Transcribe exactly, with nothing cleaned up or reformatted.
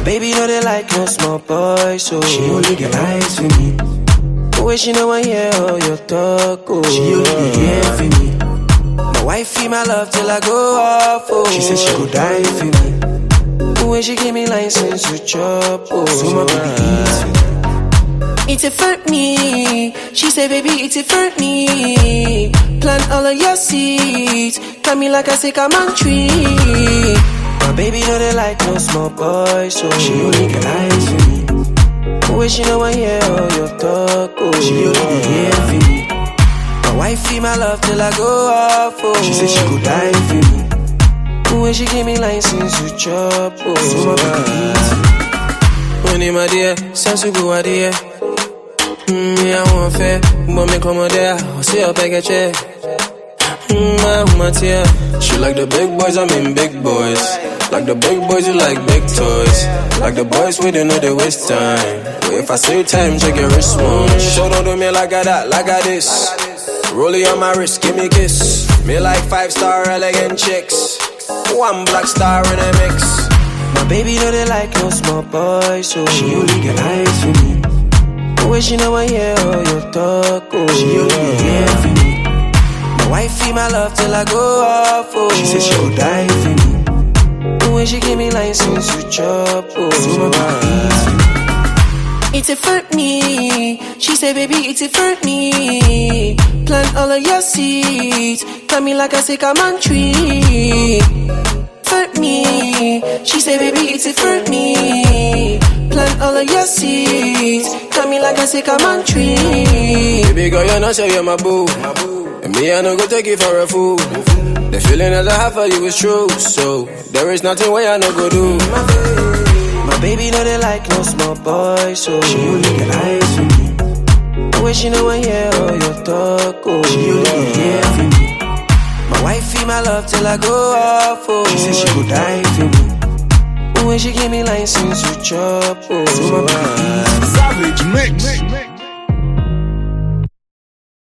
My baby know they like no small boy, so she only get eyes for me. The way she know I hear all your talk, oh. She only be here for me. My wifey, my love till I go off, oh. She said she go die for me. The way she give me license to chop, oh. So my baby eats for me. It's it for me. She say, baby, it's it for me. Plant all of your seeds. Tell me like I say, come on tree. My baby know they like no small boy, so she only get eyes for me. The way she know I hear all your talk, oh. She only be here for me. My wifey, my love till I go off, oh. She said she go die for me. The way she give me license to chop, oh. So my baby eats for me. Money, my dear, sense to go out here. Mm, me, I want fair, but me come out there, I'll see her back at check. Mm, my woman here. She like the big boys, I mean big boys. Like the big boys, you like big toys. Like the boys, we don't know they waste time. But if I say time, check your wrist one. Show don't do me like I that, like I this. Rollie on my wrist, give me a kiss. Me like five star elegant chicks. One black star in a mix. My baby know they like no small boy, so she only get eyes for me. The way she know I hear all your talk, oh. She only be here for me. My wifey, my love till I go off, oh. She said she go die for me. The way she give me license to chop, oh. So my baby eats for me. It's it for me. She say, baby, it's it for me. Plant all of your seeds. Tell me like I say, come on tree. For me. She say, baby, it's it for me. Plant all of your seeds. Tell me like I say, come on tree. Baby girl, you know say you're my boo. And me, I no go take you for a fool. The feeling that I have for you is true. So there is nothing way I no go do. My baby know they like no small boy, so she only get eyes for me. The way she know I hear all your talk, oh. She only be here for me. My wifey, my love till I go off, oh. She said she go die for me. The way she give me license to chop, oh. So my baby eats for me. Savage Mix.